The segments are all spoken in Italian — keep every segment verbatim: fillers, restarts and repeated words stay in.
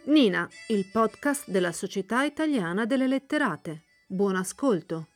Nina, il podcast della Società Italiana delle Letterate. Buon ascolto.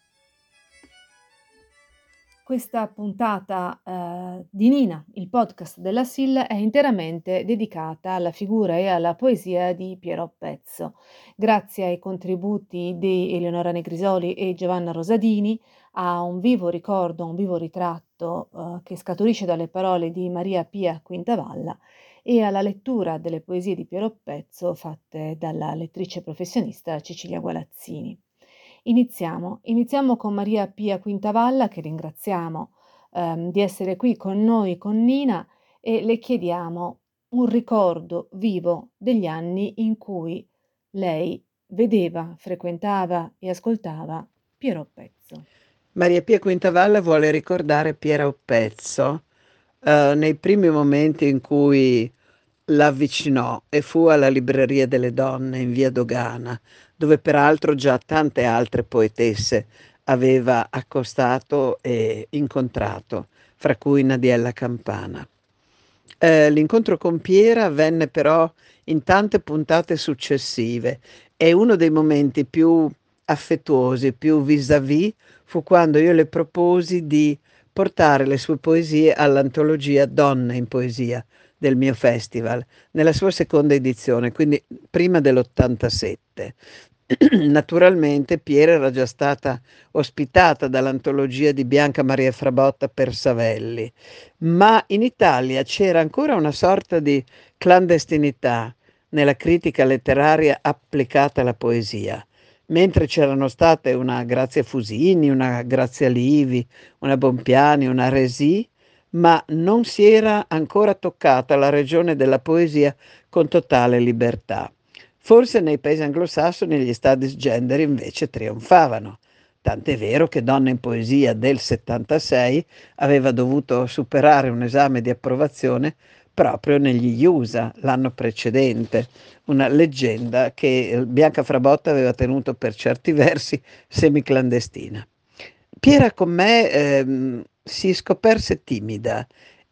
Questa puntata eh, di Nina, il podcast della S I L, è interamente dedicata alla figura e alla poesia di Piero Pezzo. Grazie ai contributi di Eleonora Negrisoli e Giovanna Rosadini, a un vivo ricordo, un vivo ritratto eh, che scaturisce dalle parole di Maria Pia Quintavalla e alla lettura delle poesie di Piero Pezzo fatte dalla lettrice professionista Cecilia Gualazzini. Iniziamo, iniziamo con Maria Pia Quintavalla, che ringraziamo ehm, di essere qui con noi, con Nina, e le chiediamo un ricordo vivo degli anni in cui lei vedeva, frequentava e ascoltava Piero Pezzo. Maria Pia Quintavalla vuole ricordare Piero Pezzo eh, nei primi momenti in cui l'avvicinò e fu alla Libreria delle Donne in via Dogana, dove peraltro già tante altre poetesse aveva accostato e incontrato, fra cui Nadiella Campana. Eh, l'incontro con Piera avvenne però in tante puntate successive e uno dei momenti più affettuosi, più vis-à-vis, fu quando io le proposi di portare le sue poesie all'antologia Donne in poesia del mio festival, nella sua seconda edizione, quindi prima dell'ottantasette. Naturalmente Piera era già stata ospitata dall'antologia di Bianca Maria Frabotta per Savelli, ma in Italia c'era ancora una sorta di clandestinità nella critica letteraria applicata alla poesia, mentre c'erano state una Grazia Fusini, una Grazia Livi, una Bompiani, una Resì, ma non si era ancora toccata la regione della poesia con totale libertà. Forse nei paesi anglosassoni gli studies gender invece trionfavano. Tant'è vero che Donna in poesia del settantasei aveva dovuto superare un esame di approvazione proprio negli U S A l'anno precedente, una leggenda che Bianca Frabotta aveva tenuto per certi versi semiclandestina. Piera con me ehm, si scoperse timida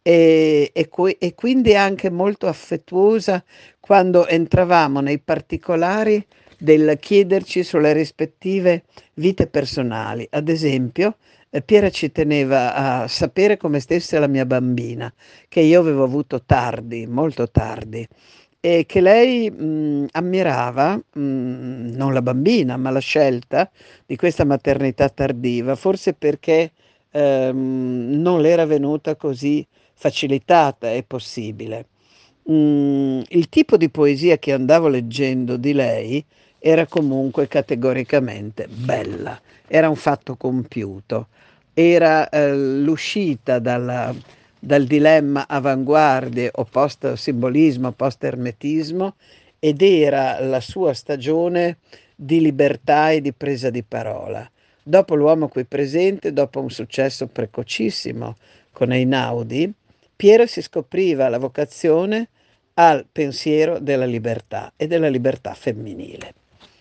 e, e, qui- e quindi anche molto affettuosa quando entravamo nei particolari del chiederci sulle rispettive vite personali. Ad esempio, eh, Piera ci teneva a sapere come stesse la mia bambina, che io avevo avuto tardi, molto tardi, e che lei mh, ammirava, mh, non la bambina, ma la scelta di questa maternità tardiva, forse perché ehm, non le era venuta così facilitata e possibile. Mm, il tipo di poesia che andavo leggendo di lei era comunque categoricamente bella, era un fatto compiuto, era eh, l'uscita dalla- dal dilemma avanguardie o post-simbolismo, post-ermetismo ed era la sua stagione di libertà e di presa di parola. Dopo L'uomo qui presente, dopo un successo precocissimo con Einaudi, Piero si scopriva la vocazione al pensiero della libertà e della libertà femminile.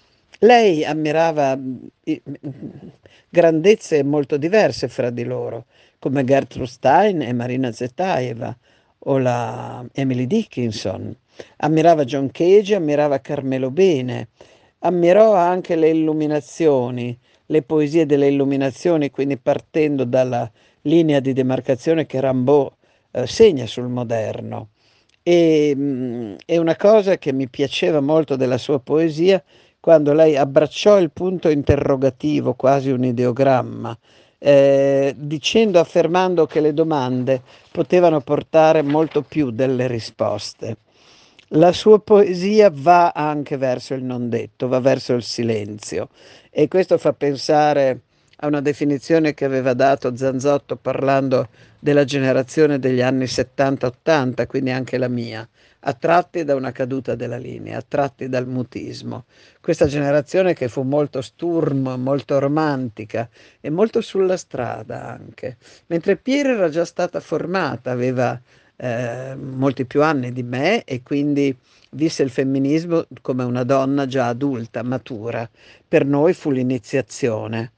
Lei ammirava mh, i- mh, grandezze molto diverse fra di loro, come Gertrude Stein e Marina Zetaeva o la Emily Dickinson. Ammirava John Cage, ammirava Carmelo Bene, ammirò anche le illuminazioni, le poesie delle illuminazioni, quindi partendo dalla linea di demarcazione che Rimbaud eh, segna sul moderno. E, mh, è una cosa che mi piaceva molto della sua poesia quando lei abbracciò il punto interrogativo, quasi un ideogramma, eh, dicendo, affermando che le domande potevano portare molto più delle risposte. La sua poesia va anche verso il non detto, va verso il silenzio e questo fa pensare a una definizione che aveva dato Zanzotto parlando della generazione degli anni settanta ottanta, quindi anche la mia, attratti da una caduta della linea, attratti dal mutismo. Questa generazione che fu molto sturm, molto romantica e molto sulla strada anche, mentre Piera era già stata formata, aveva eh, molti più anni di me e quindi visse il femminismo come una donna già adulta, matura. Per noi fu l'iniziazione.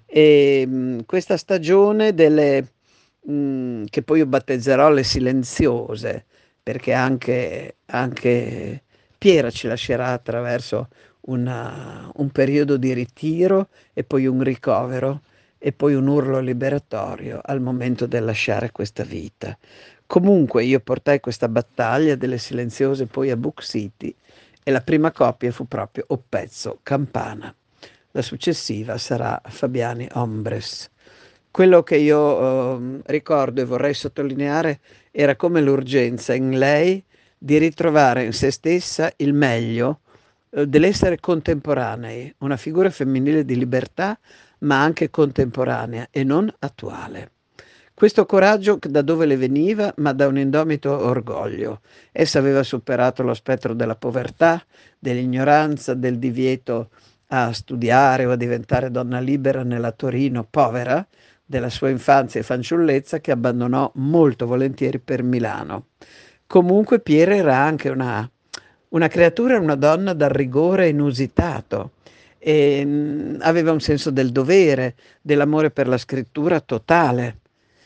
E mh, questa stagione delle, mh, che poi io battezzerò le silenziose, perché anche, anche Piera ci lascerà attraverso una, un periodo di ritiro e poi un ricovero e poi un urlo liberatorio al momento del lasciare questa vita. Comunque io portai questa battaglia delle silenziose poi a Book City e la prima coppia fu proprio Oppezzo Campana. La successiva sarà Fabiani Ombres. Quello che io eh, ricordo e vorrei sottolineare era come l'urgenza in lei di ritrovare in se stessa il meglio eh, dell'essere contemporanei, una figura femminile di libertà, ma anche contemporanea e non attuale. Questo coraggio da dove le veniva? Ma da un indomito orgoglio. Essa aveva superato lo spettro della povertà, dell'ignoranza, del divieto a studiare o a diventare donna libera nella Torino povera della sua infanzia e fanciullezza, che abbandonò molto volentieri per Milano. Comunque Piera era anche una, una creatura, una donna dal rigore inusitato e mh, aveva un senso del dovere, dell'amore per la scrittura totale.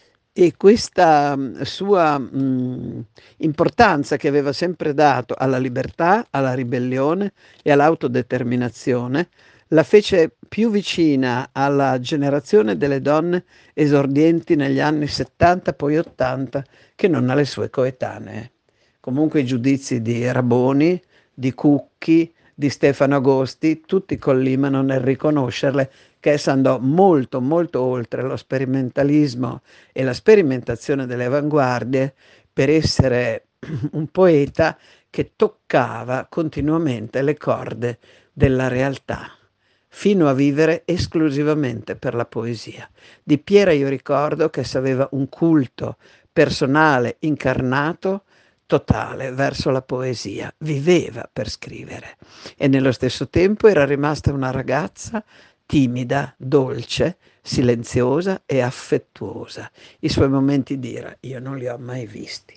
E questa mh, sua mh, importanza che aveva sempre dato alla libertà, alla ribellione e all'autodeterminazione la fece più vicina alla generazione delle donne esordienti negli anni settanta, poi ottanta, che non alle sue coetanee. Comunque i giudizi di Raboni, di Cucchi, di Stefano Agosti, tutti collimano nel riconoscerle che essa andò molto, molto oltre lo sperimentalismo e la sperimentazione delle avanguardie per essere un poeta che toccava continuamente le corde della realtà, fino a vivere esclusivamente per la poesia. Di Piera io ricordo che essa aveva un culto personale, incarnato, totale verso la poesia, viveva per scrivere e nello stesso tempo era rimasta una ragazza timida, dolce, silenziosa e affettuosa. I suoi momenti di ira io non li ho mai visti.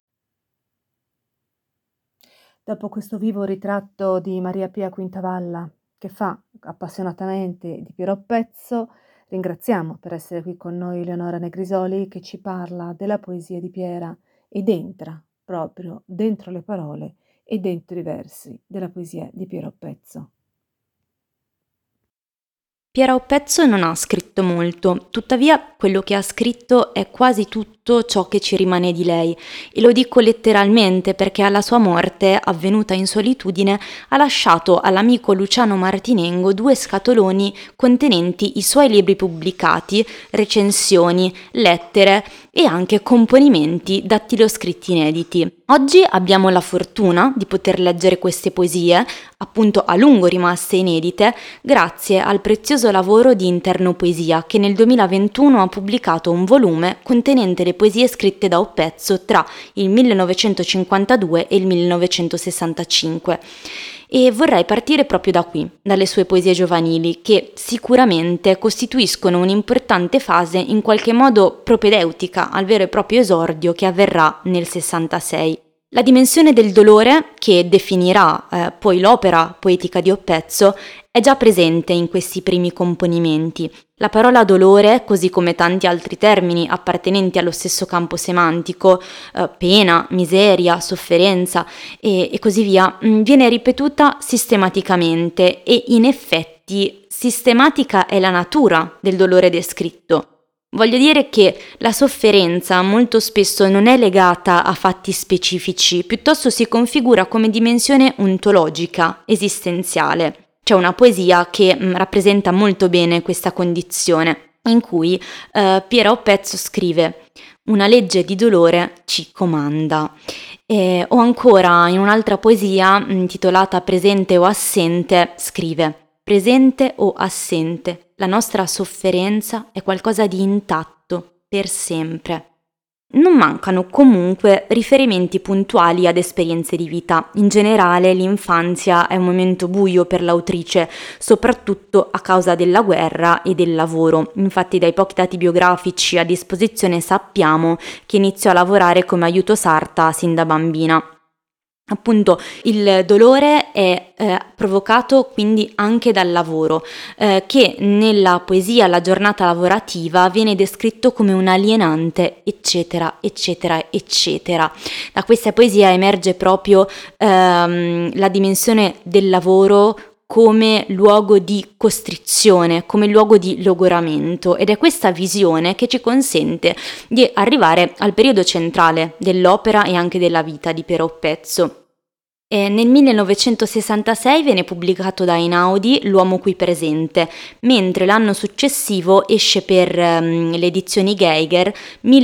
Dopo questo vivo ritratto di Maria Pia Quintavalla, che fa appassionatamente di Piero Pezzo, ringraziamo per essere qui con noi Leonora Negrisoli, che ci parla della poesia di Piera ed entra proprio dentro le parole e dentro i versi della poesia di Piero Pezzo. Piera Oppezzo non ha scritto molto, tuttavia quello che ha scritto è quasi tutto ciò che ci rimane di lei, e lo dico letteralmente perché alla sua morte, avvenuta in solitudine, ha lasciato all'amico Luciano Martinengo due scatoloni contenenti i suoi libri pubblicati, recensioni, lettere e anche componimenti dattiloscritti inediti. Oggi abbiamo la fortuna di poter leggere queste poesie, appunto a lungo rimaste inedite, grazie al prezioso lavoro di Interno Poesia, che nel duemilaventuno ha pubblicato un volume contenente le poesie scritte da Oppezzo tra il millenovecentocinquantadue e il millenovecentosessantacinque. E vorrei partire proprio da qui, dalle sue poesie giovanili, che sicuramente costituiscono un'importante fase in qualche modo propedeutica al vero e proprio esordio che avverrà nel sessantasei. La dimensione del dolore, che definirà eh, poi l'opera poetica di Oppezzo, è già presente in questi primi componimenti. La parola dolore, così come tanti altri termini appartenenti allo stesso campo semantico, eh, pena, miseria, sofferenza e, e così via, mh, viene ripetuta sistematicamente e in effetti sistematica è la natura del dolore descritto. Voglio dire che la sofferenza molto spesso non è legata a fatti specifici, piuttosto si configura come dimensione ontologica, esistenziale. C'è una poesia che mh, rappresenta molto bene questa condizione, in cui eh, Piera Oppezzo scrive: «Una legge di dolore ci comanda». E, o ancora in un'altra poesia intitolata Presente o assente scrive: «Presente o assente, la nostra sofferenza è qualcosa di intatto per sempre». Non mancano comunque riferimenti puntuali ad esperienze di vita. In generale l'infanzia è un momento buio per l'autrice, soprattutto a causa della guerra e del lavoro. Infatti dai pochi dati biografici a disposizione sappiamo che iniziò a lavorare come aiuto sarta sin da bambina. Appunto, il dolore è eh, provocato quindi anche dal lavoro, eh, che nella poesia La giornata lavorativa viene descritto come un alienante, eccetera, eccetera, eccetera. Da questa poesia emerge proprio ehm, la dimensione del lavoro come luogo di costrizione, come luogo di logoramento, ed è questa visione che ci consente di arrivare al periodo centrale dell'opera e anche della vita di Piero Pezzo. E nel millenovecentosessantasei viene pubblicato da Einaudi L'uomo qui presente, mentre l'anno successivo esce per um, le edizioni Geiger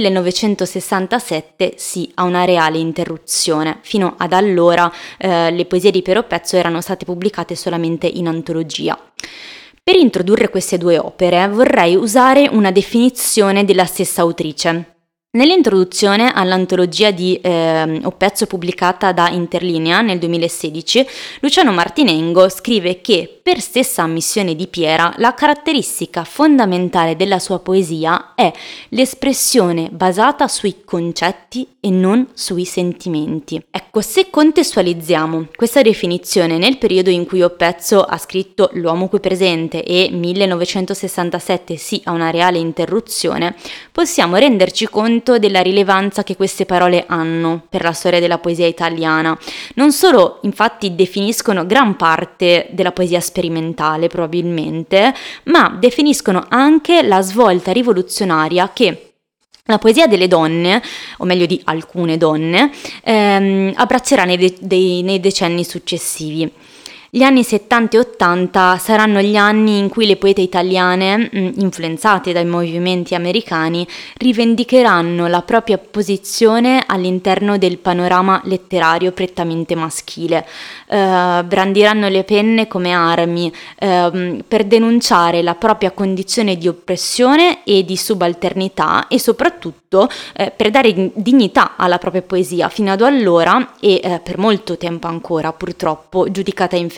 millenovecentosessantasette sì a una reale interruzione. Fino ad allora eh, le poesie di Piero Pezzo erano state pubblicate solamente in antologia. Per introdurre queste due opere vorrei usare una definizione della stessa autrice. Nell'introduzione all'antologia di eh, O Pezzo pubblicata da Interlinea nel duemilasedici, Luciano Martinengo scrive che, per stessa ammissione di Piera, la caratteristica fondamentale della sua poesia è l'espressione basata sui concetti e non sui sentimenti. Ecco, se contestualizziamo questa definizione nel periodo in cui O Pezzo ha scritto L'uomo qui presente e millenovecentosessantasette sì a una reale interruzione, possiamo renderci conto della rilevanza che queste parole hanno per la storia della poesia italiana. Non solo, infatti, definiscono gran parte della poesia sperimentale, probabilmente, ma definiscono anche la svolta rivoluzionaria che la poesia delle donne, o meglio di alcune donne, ehm, abbraccerà nei, de- dei, nei decenni successivi. Gli anni settanta e ottanta saranno gli anni in cui le poete italiane, influenzate dai movimenti americani, rivendicheranno la propria posizione all'interno del panorama letterario prettamente maschile. Eh, brandiranno le penne come armi eh, per denunciare la propria condizione di oppressione e di subalternità e soprattutto eh, per dare dignità alla propria poesia, fino ad allora e eh, per molto tempo ancora, purtroppo, giudicata inferiore.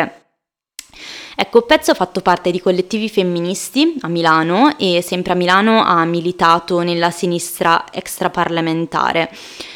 Ecco, Pezzo ha fatto parte di collettivi femministi a Milano e sempre a Milano ha militato nella sinistra extraparlamentare.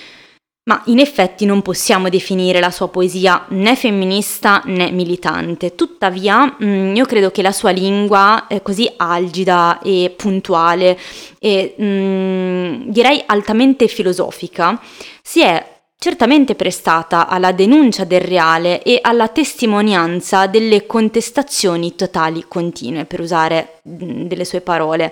Ma in effetti non possiamo definire la sua poesia né femminista né militante. Tuttavia, mh, io credo che la sua lingua è così algida e puntuale e mh, direi altamente filosofica, si è certamente prestata alla denuncia del reale e alla testimonianza delle contestazioni totali continue, per usare delle sue parole.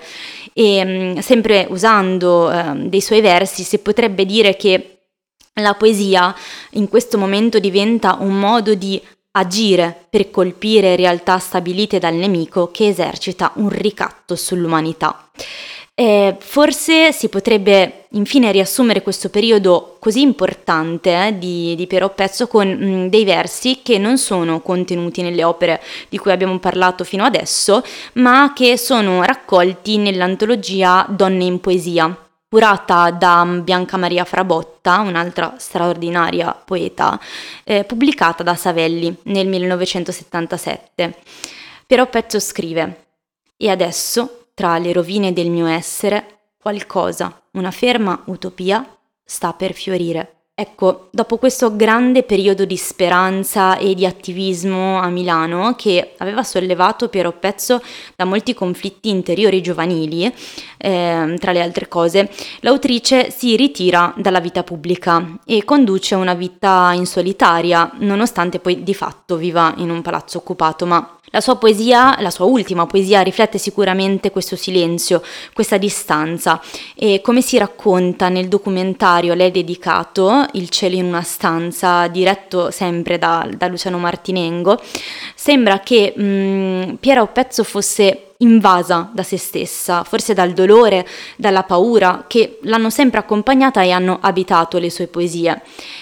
E sempre usando eh, dei suoi versi si potrebbe dire che la poesia in questo momento diventa un modo di agire per colpire realtà stabilite dal nemico che esercita un ricatto sull'umanità. Eh, forse si potrebbe infine riassumere questo periodo così importante eh, di, di Piero Pezzo con mh, dei versi che non sono contenuti nelle opere di cui abbiamo parlato fino adesso, ma che sono raccolti nell'antologia Donne in poesia, curata da Bianca Maria Frabotta, un'altra straordinaria poeta, eh, pubblicata da Savelli nel millenovecentosettantasette. Piero Pezzo scrive: «E adesso, tra le rovine del mio essere, qualcosa, una ferma utopia, sta per fiorire». Ecco, dopo questo grande periodo di speranza e di attivismo a Milano, che aveva sollevato Piero Pezzo da molti conflitti interiori giovanili, eh, tra le altre cose, l'autrice si ritira dalla vita pubblica e conduce una vita in solitaria, nonostante poi di fatto viva in un palazzo occupato, ma la sua poesia, la sua ultima poesia, riflette sicuramente questo silenzio, questa distanza, e come si racconta nel documentario a lei dedicato, Il cielo in una stanza, diretto sempre da, da Luciano Martinengo, sembra che mh, Piera Pezzo fosse invasa da se stessa, forse dal dolore, dalla paura, che l'hanno sempre accompagnata e hanno abitato le sue poesie.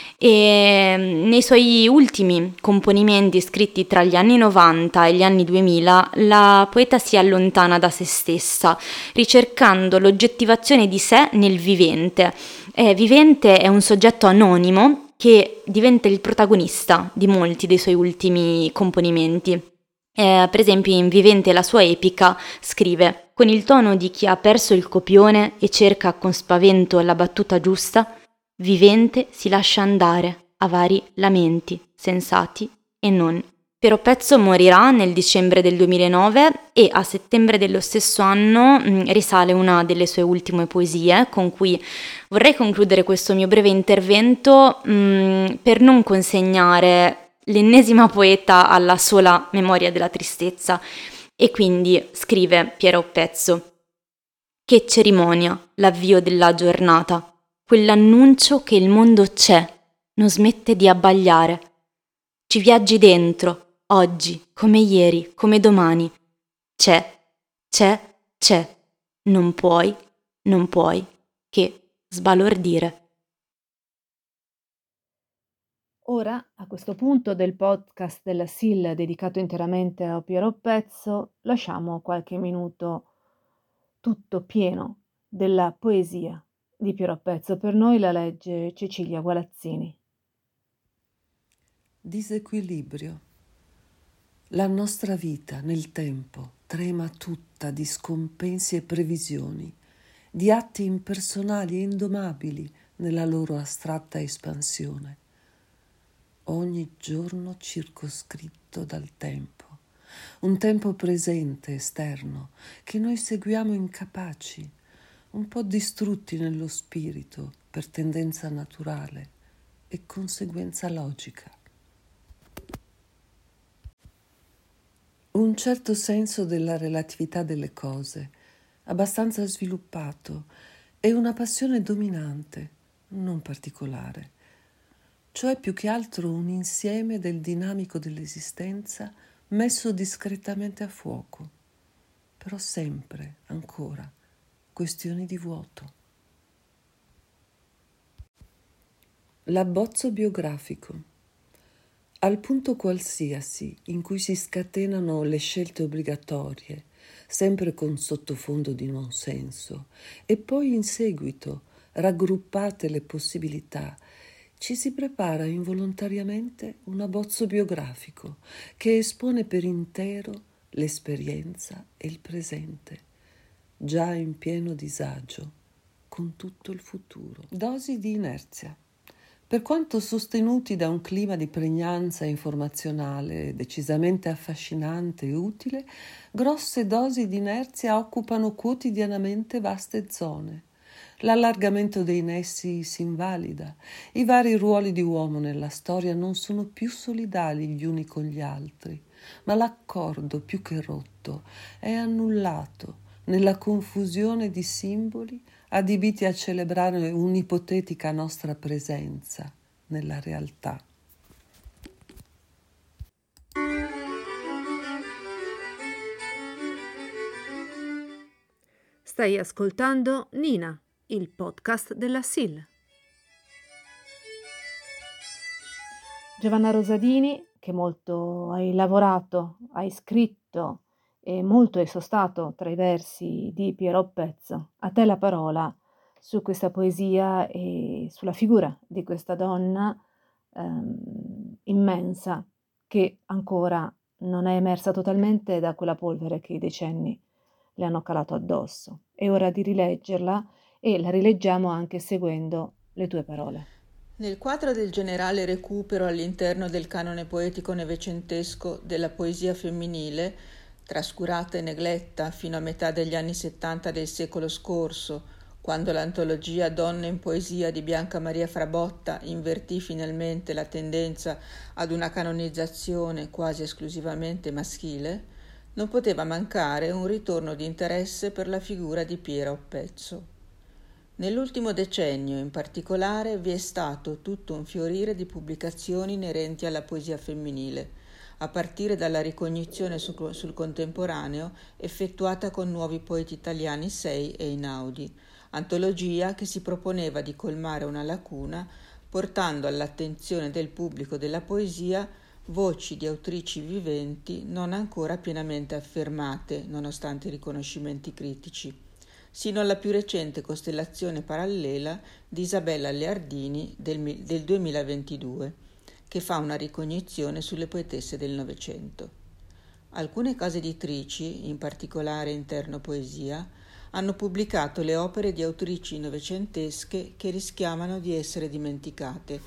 E nei suoi ultimi componimenti scritti tra gli anni novanta e gli anni duemila la poeta si allontana da se stessa, ricercando l'oggettivazione di sé nel vivente. Eh, vivente è un soggetto anonimo che diventa il protagonista di molti dei suoi ultimi componimenti. Eh, per esempio in Vivente la sua epica scrive: «Con il tono di chi ha perso il copione e cerca con spavento la battuta giusta, Vivente si lascia andare, a vari lamenti, sensati e non. Piero Pezzo morirà nel dicembre del duemilanove e a settembre dello stesso anno mh, risale una delle sue ultime poesie, con cui vorrei concludere questo mio breve intervento mh, per non consegnare l'ennesima poeta alla sola memoria della tristezza. E quindi scrive Piero Pezzo: che cerimonia, l'avvio della giornata, quell'annuncio che il mondo c'è, non smette di abbagliare. Ci viaggi dentro, oggi, come ieri, come domani. C'è, c'è, c'è. Non puoi, non puoi che sbalordire. Ora, a questo punto del podcast della S I L dedicato interamente a Piero Pezzo, lasciamo qualche minuto tutto pieno della poesia di Piero Pezzo. Per noi la legge Cecilia Gualazzini. Disequilibrio. La nostra vita nel tempo trema tutta di scompensi e previsioni, di atti impersonali e indomabili nella loro astratta espansione. Ogni giorno circoscritto dal tempo, un tempo presente, esterno, che noi seguiamo incapaci, un po' distrutti nello spirito per tendenza naturale e conseguenza logica. Un certo senso della relatività delle cose, abbastanza sviluppato, e una passione dominante, non particolare, cioè più che altro un insieme del dinamico dell'esistenza messo discretamente a fuoco, però sempre, ancora, questioni di vuoto. L'abbozzo biografico. Al punto qualsiasi in cui si scatenano le scelte obbligatorie, sempre con sottofondo di non senso, e poi in seguito, raggruppate le possibilità, ci si prepara involontariamente un abbozzo biografico che espone per intero l'esperienza e il presente, già in pieno disagio con tutto il futuro. Dosi di inerzia. Per quanto sostenuti da un clima di pregnanza informazionale decisamente affascinante e utile, grosse dosi di inerzia occupano quotidianamente vaste zone. L'allargamento dei nessi si invalida, i vari ruoli di uomo nella storia non sono più solidali gli uni con gli altri, ma l'accordo più che rotto è annullato nella confusione di simboli adibiti a celebrare un'ipotetica nostra presenza nella realtà. Stai ascoltando Nina, il podcast della S I L. Giovanna Rosadini, che molto hai lavorato, hai scritto e molto hai sostato tra i versi di Piero Pezzo, a te la parola su questa poesia e sulla figura di questa donna ehm, immensa che ancora non è emersa totalmente da quella polvere che i decenni le hanno calato addosso. È ora di rileggerla e la rileggiamo anche seguendo le tue parole. Nel quadro del generale recupero all'interno del canone poetico novecentesco della poesia femminile, trascurata e negletta fino a metà degli anni settanta del secolo scorso, quando l'antologia Donne in poesia di Bianca Maria Frabotta invertì finalmente la tendenza ad una canonizzazione quasi esclusivamente maschile, non poteva mancare un ritorno di interesse per la figura di Piero Pezzo. Nell'ultimo decennio, in particolare, vi è stato tutto un fiorire di pubblicazioni inerenti alla poesia femminile, a partire dalla ricognizione sul, sul contemporaneo effettuata con Nuovi Poeti Italiani sei e Inaudi, antologia che si proponeva di colmare una lacuna portando all'attenzione del pubblico della poesia voci di autrici viventi non ancora pienamente affermate, nonostante i riconoscimenti critici, sino alla più recente costellazione parallela di Isabella Leardini del, del duemilaventidue, che fa una ricognizione sulle poetesse del Novecento. Alcune case editrici, in particolare Interno Poesia, hanno pubblicato le opere di autrici novecentesche che rischiavano di essere dimenticate,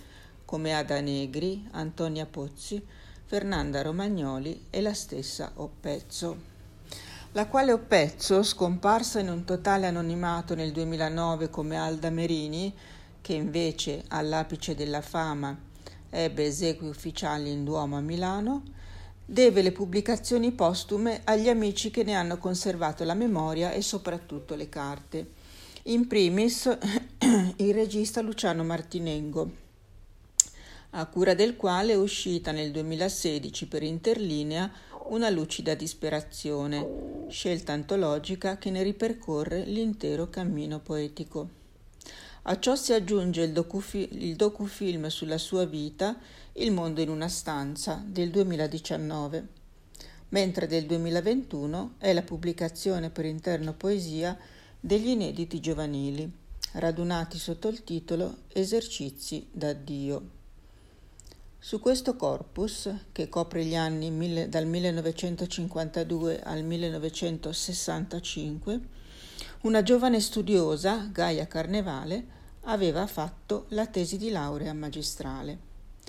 come Ada Negri, Antonia Pozzi, Fernanda Romagnoli e la stessa Oppezzo, la quale Oppezzo, scomparsa in un totale anonimato nel duemilanove come Alda Merini, che invece all'apice della fama ebbe esequi ufficiali in Duomo a Milano, deve le pubblicazioni postume agli amici che ne hanno conservato la memoria e soprattutto le carte. In primis il regista Luciano Martinengo, a cura del quale è uscita nel duemilasedici per Interlinea Una lucida disperazione, scelta antologica che ne ripercorre l'intero cammino poetico. A ciò si aggiunge il, docufi- il docufilm sulla sua vita Il mondo in una stanza del duemiladiciannove, mentre del duemilaventuno è la pubblicazione per Interno Poesia degli inediti giovanili, radunati sotto il titolo Esercizi d'addio. Su questo corpus, che copre gli anni mille, dal millenovecentocinquantadue al millenovecentosessantacinque, una giovane studiosa, Gaia Carnevale, aveva fatto la tesi di laurea magistrale.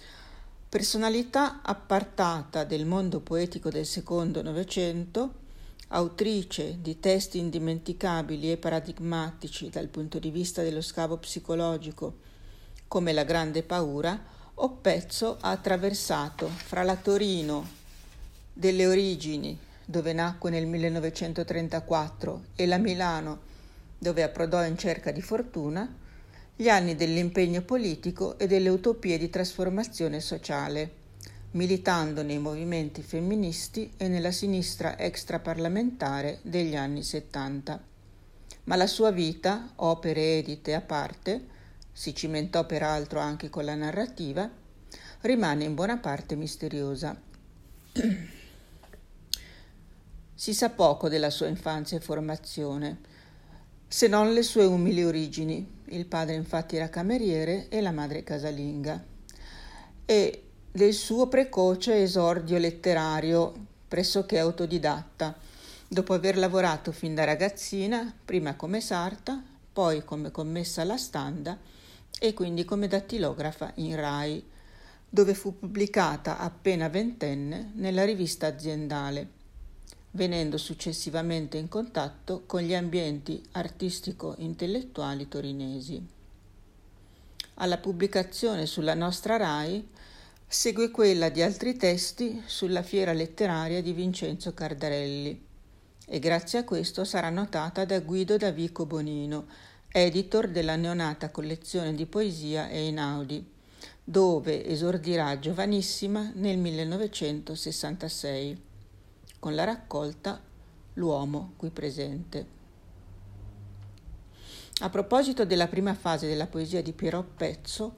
Personalità appartata del mondo poetico del secondo Novecento, autrice di testi indimenticabili e paradigmatici dal punto di vista dello scavo psicologico, come La grande paura, Oppezzo ha attraversato fra la Torino delle origini, dove nacque nel millenovecentotrentaquattro, e la Milano, dove approdò in cerca di fortuna, gli anni dell'impegno politico e delle utopie di trasformazione sociale, militando nei movimenti femministi e nella sinistra extraparlamentare degli anni settanta. Ma la sua vita, opere edite a parte, si cimentò peraltro anche con la narrativa, rimane in buona parte misteriosa. Si sa poco della sua infanzia e formazione, se non le sue umili origini. Il padre infatti era cameriere e la madre casalinga, e del suo precoce esordio letterario pressoché autodidatta, dopo aver lavorato fin da ragazzina, prima come sarta, poi come commessa alla standa e quindi come dattilografa in Rai, dove fu pubblicata appena ventenne nella rivista aziendale, venendo successivamente in contatto con gli ambienti artistico-intellettuali torinesi. Alla pubblicazione sulla nostra Rai segue quella di altri testi sulla fiera letteraria di Vincenzo Cardarelli, e grazie a questo sarà notata da Guido Davico Bonino, editor della neonata collezione di poesia Einaudi, dove esordirà giovanissima nel millenovecentosessantasei. Con la raccolta L'uomo qui presente. A proposito della prima fase della poesia di Piero Oppezzo,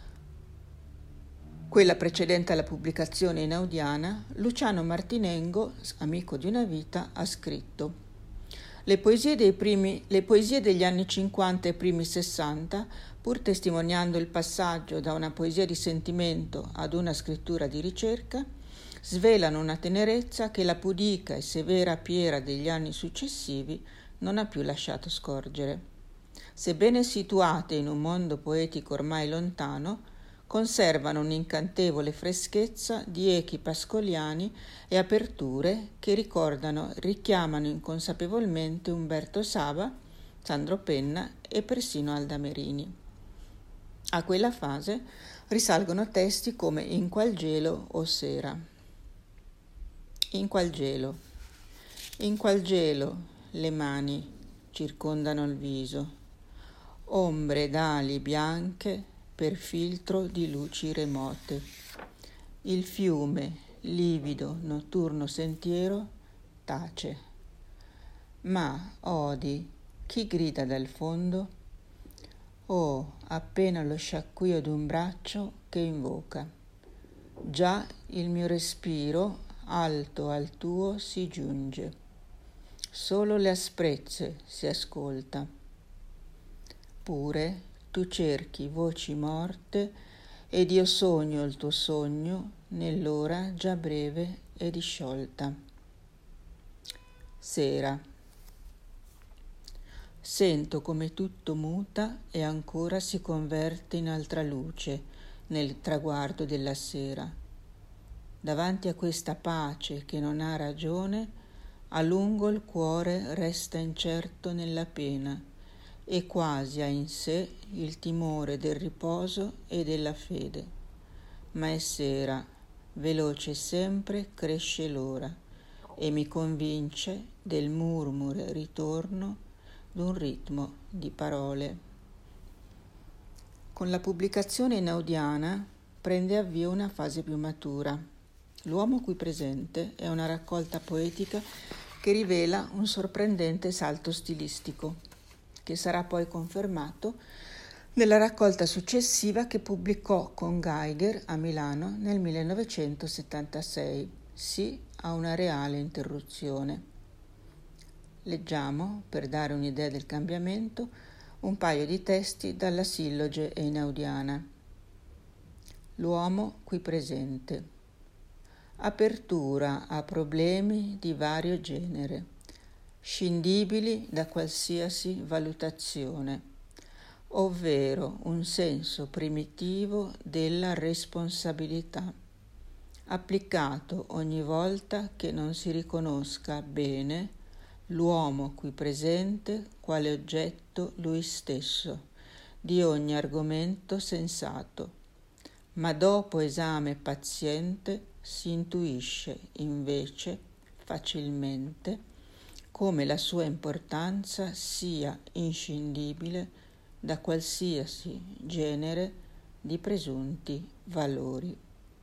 quella precedente alla pubblicazione einaudiana, Luciano Martinengo, amico di una vita, ha scritto: Le poesie, dei primi, le poesie degli anni cinquanta e primi sessanta, pur testimoniando il passaggio da una poesia di sentimento ad una scrittura di ricerca, svelano una tenerezza che la pudica e severa Piera degli anni successivi non ha più lasciato scorgere. Sebbene situate in un mondo poetico ormai lontano, conservano un'incantevole freschezza di echi pascoliani e aperture che ricordano, richiamano inconsapevolmente Umberto Saba, Sandro Penna e persino Alda Merini. A quella fase risalgono testi come In qual gelo o Sera. In qual gelo, in qual gelo le mani circondano il viso, ombre d'ali bianche per filtro di luci remote. Il fiume, livido, notturno sentiero, tace. Ma, odi, chi grida dal fondo? Oh, appena lo sciacquio d'un braccio che invoca. Già il mio respiro alto al tuo si giunge, solo le asprezze si ascolta. Pure tu cerchi voci morte ed io sogno il tuo sogno nell'ora già breve e disciolta. Sera. Sento come tutto muta e ancora si converte in altra luce, nel traguardo della sera. Davanti a questa pace che non ha ragione, a lungo il cuore resta incerto nella pena e quasi ha in sé il timore del riposo e della fede. Ma è sera, veloce sempre cresce l'ora e mi convince del murmure ritorno d'un ritmo di parole. Con la pubblicazione einaudiana prende avvio una fase più matura. L'uomo qui presente è una raccolta poetica che rivela un sorprendente salto stilistico, che sarà poi confermato nella raccolta successiva che pubblicò con Geiger a Milano nel millenovecentosettantasei, Sì a una reale interruzione. Leggiamo, per dare un'idea del cambiamento, un paio di testi dalla silloge einaudiana. L'uomo qui presente. Apertura a problemi di vario genere, scindibili da qualsiasi valutazione, ovvero un senso primitivo della responsabilità, applicato ogni volta che non si riconosca bene l'uomo qui presente quale oggetto lui stesso di ogni argomento sensato, ma dopo esame paziente si intuisce invece facilmente come la sua importanza sia inscindibile da qualsiasi genere di presunti valori.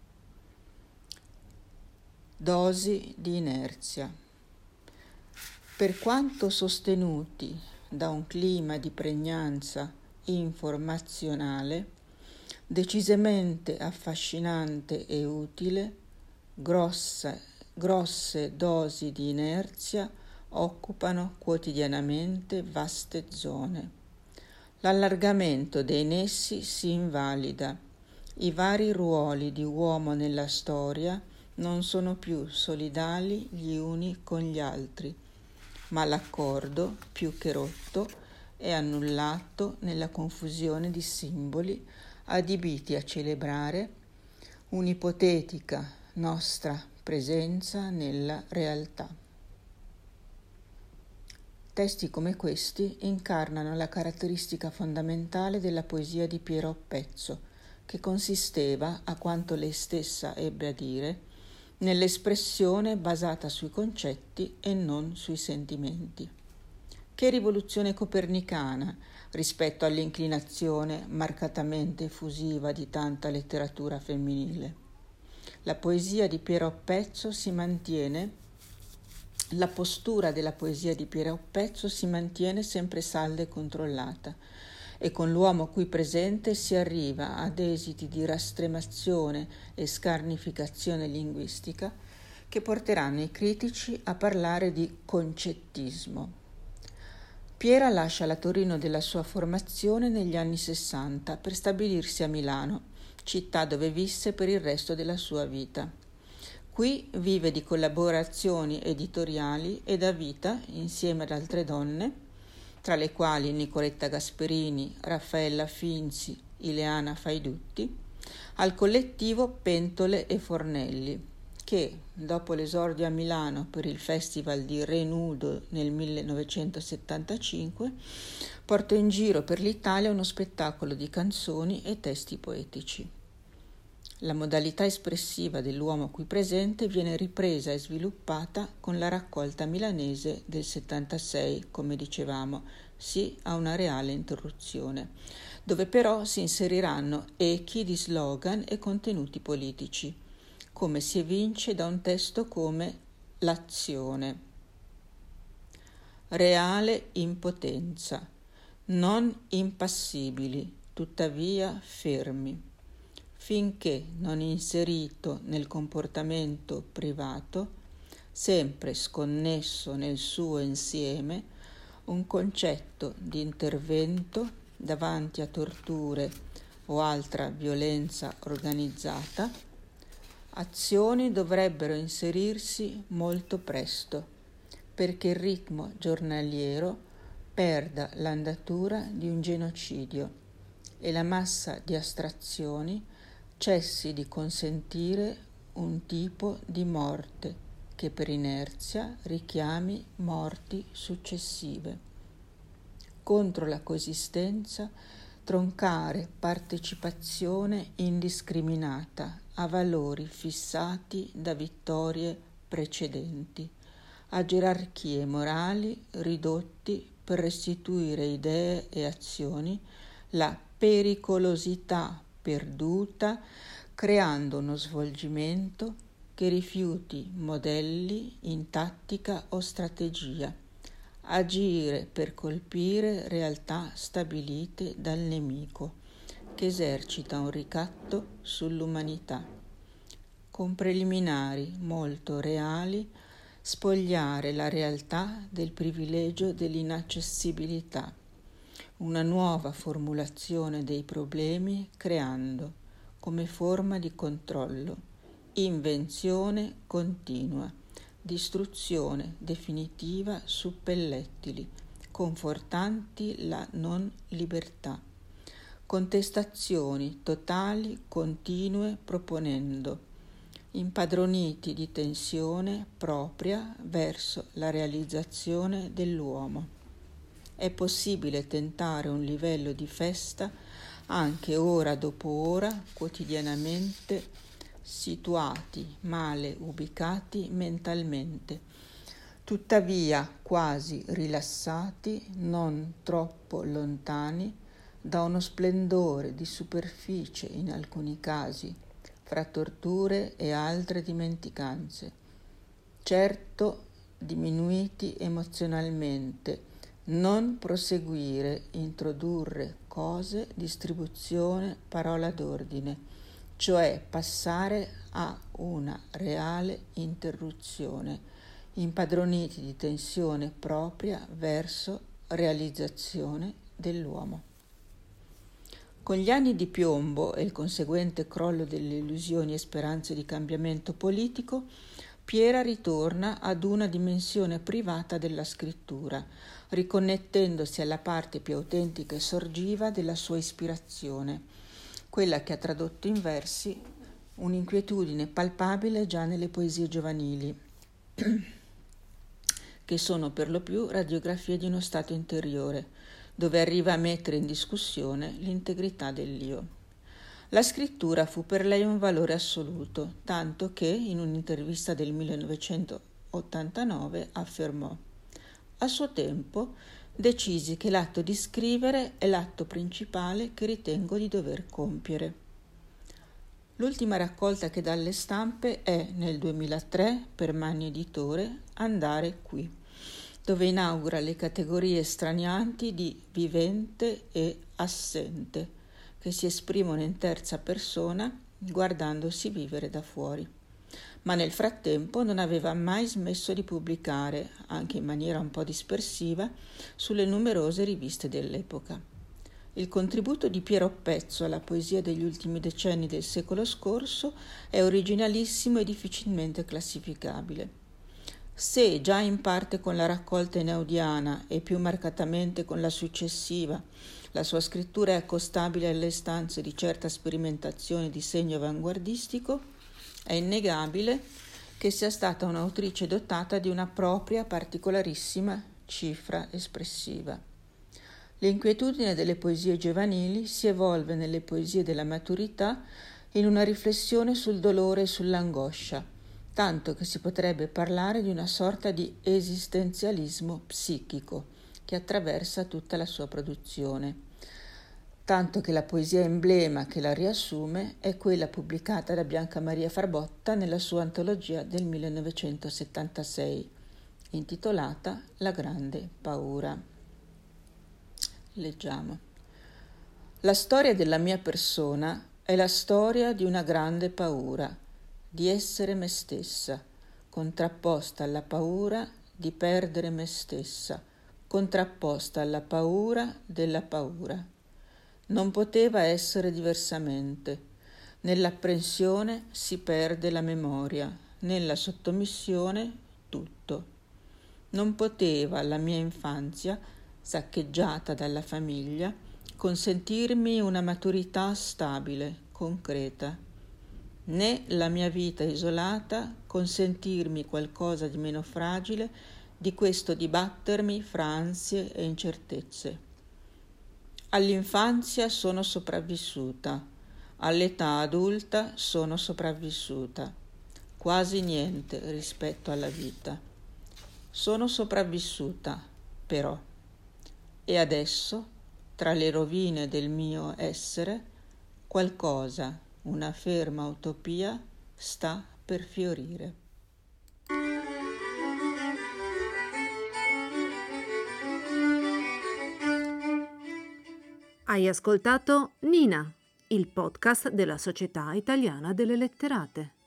Dosi di inerzia. Per quanto sostenuti da un clima di pregnanza informazionale, decisamente affascinante e utile, grosse, grosse dosi di inerzia occupano quotidianamente vaste zone. L'allargamento dei nessi si invalida. I vari ruoli di uomo nella storia non sono più solidali gli uni con gli altri, ma l'accordo, più che rotto, è annullato nella confusione di simboli adibiti a celebrare un'ipotetica nostra presenza nella realtà. Testi come questi incarnano la caratteristica fondamentale della poesia di Piero Oppezzo, che consisteva, a quanto lei stessa ebbe a dire, nell'espressione basata sui concetti e non sui sentimenti. Che rivoluzione copernicana rispetto all'inclinazione marcatamente effusiva di tanta letteratura femminile. La poesia di Piero Oppezzo si mantiene, la postura della poesia di Piero Oppezzo si mantiene sempre salda e controllata, e con l'uomo qui presente si arriva ad esiti di rastremazione e scarnificazione linguistica che porteranno i critici a parlare di concettismo. Piera lascia la Torino della sua formazione negli anni sessanta per stabilirsi a Milano, città dove visse per il resto della sua vita. Qui vive di collaborazioni editoriali e dà vita, insieme ad altre donne, tra le quali Nicoletta Gasperini, Raffaella Finzi, Ileana Faidutti, al collettivo Pentole e Fornelli, che, dopo l'esordio a Milano per il Festival di Re Nudo nel millenovecentosettantacinque, portò in giro per l'Italia uno spettacolo di canzoni e testi poetici. La modalità espressiva dell'uomo qui presente viene ripresa e sviluppata con la raccolta milanese del settantasei, come dicevamo, Sì a una reale interruzione, dove però si inseriranno echi di slogan e contenuti politici, come si evince da un testo come L'azione. Reale impotenza, non impassibili, tuttavia fermi, finché non inserito nel comportamento privato, sempre sconnesso nel suo insieme, un concetto di intervento davanti a torture o altra violenza organizzata, azioni dovrebbero inserirsi molto presto, perché il ritmo giornaliero perda l'andatura di un genocidio e la massa di astrazioni cessi di consentire un tipo di morte che per inerzia richiami morti successive. Contro la coesistenza, troncare partecipazione indiscriminata a valori fissati da vittorie precedenti, a gerarchie morali ridotti per restituire idee e azioni la pericolosità perduta, creando uno svolgimento che rifiuti modelli in tattica o strategia, agire per colpire realtà stabilite dal nemico, che esercita un ricatto sull'umanità. Con preliminari molto reali, spogliare la realtà del privilegio dell'inaccessibilità, una nuova formulazione dei problemi creando, come forma di controllo, invenzione continua, distruzione definitiva su pellettili, confortanti la non libertà, contestazioni totali continue proponendo, impadroniti di tensione propria verso la realizzazione dell'uomo. È possibile tentare un livello di festa anche ora dopo ora, quotidianamente situati, male ubicati mentalmente, tuttavia quasi rilassati, non troppo lontani da uno splendore di superficie in alcuni casi, fra torture e altre dimenticanze, certo diminuiti emozionalmente, non proseguire, introdurre cose, distribuzione, parola d'ordine, cioè passare a una reale interruzione, impadroniti di tensione propria verso realizzazione dell'uomo. Con gli anni di piombo e il conseguente crollo delle illusioni e speranze di cambiamento politico, Piera ritorna ad una dimensione privata della scrittura, riconnettendosi alla parte più autentica e sorgiva della sua ispirazione, quella che ha tradotto in versi un'inquietudine palpabile già nelle poesie giovanili, che sono per lo più radiografie di uno stato interiore, dove arriva a mettere in discussione l'integrità dell'io. La scrittura fu per lei un valore assoluto, tanto che in un'intervista del millenovecentottantanove affermò: a suo tempo decisi che l'atto di scrivere è l'atto principale che ritengo di dover compiere. L'ultima raccolta che dà alle stampe è, nel duemilatré, per Magni Editore, Andare qui, dove inaugura le categorie stranianti di vivente e assente, che si esprimono in terza persona guardandosi vivere da fuori. Ma nel frattempo non aveva mai smesso di pubblicare, anche in maniera un po' dispersiva, sulle numerose riviste dell'epoca. Il contributo di Piero Pezzo alla poesia degli ultimi decenni del secolo scorso è originalissimo e difficilmente classificabile. Se già in parte con la raccolta enaudiana e più marcatamente con la successiva la sua scrittura è accostabile alle istanze di certa sperimentazione di segno avanguardistico, è innegabile che sia stata un'autrice dotata di una propria particolarissima cifra espressiva. L'inquietudine delle poesie giovanili si evolve nelle poesie della maturità in una riflessione sul dolore e sull'angoscia, tanto che si potrebbe parlare di una sorta di esistenzialismo psichico che attraversa tutta la sua produzione, tanto che la poesia emblema che la riassume è quella pubblicata da Bianca Maria Farbotta nella sua antologia del millenovecentosettantasei, intitolata La grande paura. Leggiamo. La storia della mia persona è la storia di una grande paura, di essere me stessa, contrapposta alla paura di perdere me stessa, contrapposta alla paura della paura. Non poteva essere diversamente. Nell'apprensione si perde la memoria, nella sottomissione tutto. Non poteva la mia infanzia, saccheggiata dalla famiglia, consentirmi una maturità stabile, concreta. né la mia vita isolata consentirmi qualcosa di meno fragile di questo dibattermi fra ansie e incertezze. All'infanzia sono sopravvissuta, all'età adulta sono sopravvissuta, quasi niente rispetto alla vita. Sono sopravvissuta, però, e adesso, tra le rovine del mio essere, qualcosa, una ferma utopia, sta per fiorire. Hai ascoltato Nina, il podcast della Società Italiana delle Letterate.